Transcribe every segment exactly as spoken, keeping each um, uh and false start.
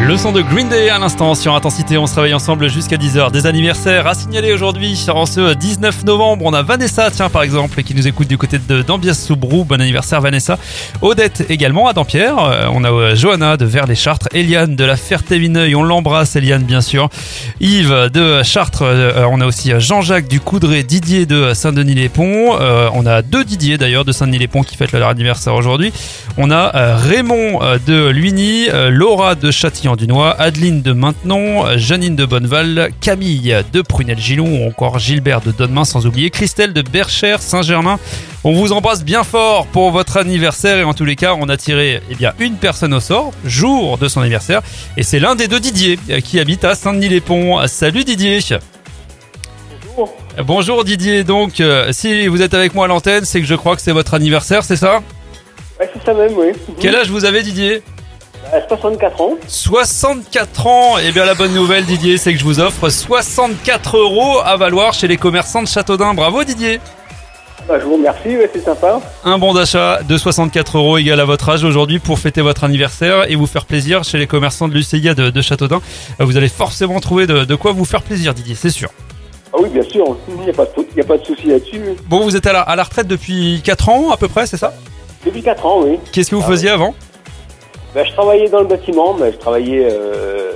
Le son de Green Day à l'instant sur Intensité, on se réveille ensemble jusqu'à dix heures. Des anniversaires à signaler aujourd'hui. En ce dix-neuf novembre, on a Vanessa, tiens par exemple, qui nous écoute du côté de Dambiès-sous-Brou. Bon anniversaire Vanessa. Odette également à Dampierre. On a Johanna de Vers-les-Chartres. Eliane de la Ferté-Vineuil, on l'embrasse Eliane bien sûr. Yves de Chartres. On a aussi Jean-Jacques du Coudray, Didier de Saint-Denis-les-Ponts. On a deux Didier d'ailleurs de Saint-Denis-les-Ponts qui fêtent leur anniversaire aujourd'hui. On a Raymond de Luigny, Laura de Châtillon-du-Noix, Adeline de Maintenon, Janine de Bonneval, Camille de Prunel-Gillon ou encore Gilbert de Donnemain, sans oublier Christelle de Berchères, Saint-Germain. On vous embrasse bien fort pour votre anniversaire et en tous les cas, on a tiré eh bien, une personne au sort, jour de son anniversaire, et c'est l'un des deux Didier qui habite à Saint-Denis-les-Ponts. Salut Didier. Bonjour. Bonjour Didier, donc euh, si vous êtes avec moi à l'antenne, c'est que je crois que c'est votre anniversaire, c'est ça ? Ouais, c'est ça même, oui. Quel âge vous avez Didier ? À soixante-quatre ans. soixante-quatre ans. Eh bien la bonne nouvelle Didier, c'est que je vous offre soixante-quatre euros à valoir chez les commerçants de Châteaudun. Bravo Didier. Bah, je vous remercie, ouais, c'est sympa. Un bon d'achat de soixante-quatre euros égal à votre âge aujourd'hui pour fêter votre anniversaire et vous faire plaisir chez les commerçants de l'U C I A de, de Châteaudun. Vous allez forcément trouver de, de quoi vous faire plaisir Didier, c'est sûr. Ah oui, bien sûr, il n'y a pas de, il y a pas de souci là-dessus. Bon, vous êtes à la, à la retraite depuis quatre ans à peu près, c'est ça ? Depuis quatre ans, oui. Qu'est-ce que vous ah, faisiez ouais. avant ? Bah, je travaillais dans le bâtiment, mais je travaillais euh,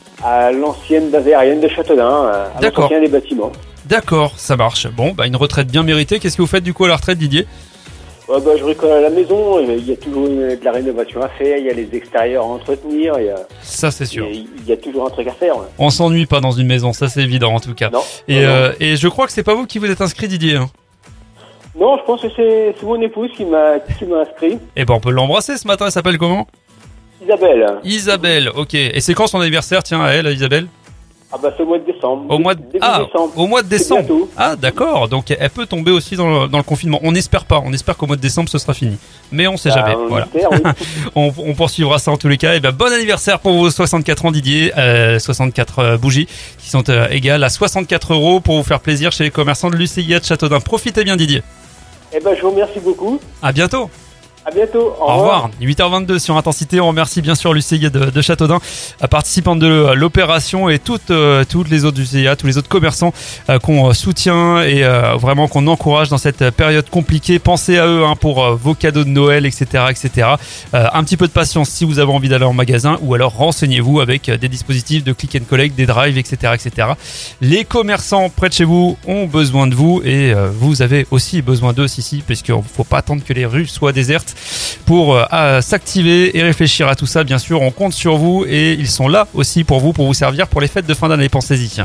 à l'ancienne base aérienne de Châteaudun, à D'accord. l'entretien des bâtiments. D'accord, ça marche. Bon, bah une retraite bien méritée. Qu'est-ce que vous faites du coup à la retraite Didier ? Ouais, bah, je bricole à la maison, il y a toujours une, de la rénovation à faire, il y a les extérieurs à entretenir, il y a, Ça c'est sûr. il y a, il y a toujours un truc à faire. Ouais. On s'ennuie pas dans une maison, ça c'est évident en tout cas. Non, Et, non, euh, et je crois que c'est pas vous qui vous êtes inscrit Didier. Hein. non, je pense que c'est, c'est mon épouse qui m'a, qui m'a inscrit. Eh ben on peut l'embrasser ce matin, elle s'appelle comment ? Isabelle. Isabelle, ok. Et c'est quand son anniversaire, tiens, à elle, à Isabelle ? Ah bah c'est au mois de décembre. Au mois de, Début ah, décembre. au mois de C'est décembre. bientôt. Ah d'accord, donc elle peut tomber aussi dans le, dans le confinement. On n'espère pas, on espère qu'au mois de décembre ce sera fini. Mais on sait Bah, jamais, on voilà. espère, oui. on, on poursuivra ça en tous les cas. Et ben bon anniversaire pour vos soixante-quatre ans Didier, euh, soixante-quatre euh, bougies qui sont euh, égales à soixante-quatre euros pour vous faire plaisir chez les commerçants de l'U C I A de Châteaudun. Profitez bien Didier. Eh ben je vous remercie beaucoup. À bientôt. À bientôt. Au, Au revoir. huit heures vingt-deux sur Intensité. On remercie bien sûr l'U C I A de, de Châteaudun, participante de l'opération et toutes, euh, toutes les autres U C I A, tous les autres commerçants euh, qu'on soutient et euh, vraiment qu'on encourage dans cette période compliquée. Pensez à eux hein, pour euh, vos cadeaux de Noël, et cetera, et cetera. Euh, un petit peu de patience si vous avez envie d'aller en magasin ou alors renseignez-vous avec des dispositifs de click and collect, des drives, et cetera, et cetera. Les commerçants près de chez vous ont besoin de vous et euh, vous avez aussi besoin d'eux, si si, parce qu'il ne faut pas attendre que les rues soient désertes pour euh, s'activer et réfléchir à tout ça. Bien sûr, on compte sur vous et ils sont là aussi pour vous, pour vous servir pour les fêtes de fin d'année. Pensez-y.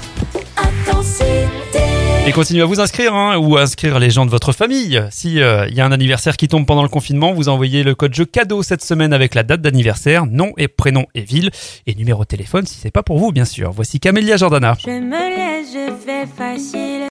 Et continuez à vous inscrire hein, ou à inscrire les gens de votre famille. Si il euh, y a un anniversaire qui tombe pendant le confinement, vous envoyez le code jeu cadeau cette semaine avec la date d'anniversaire, nom et prénom et ville et numéro de téléphone si c'est pas pour vous bien sûr. Voici Camélia Jordana. Je me laisse, je fais facile.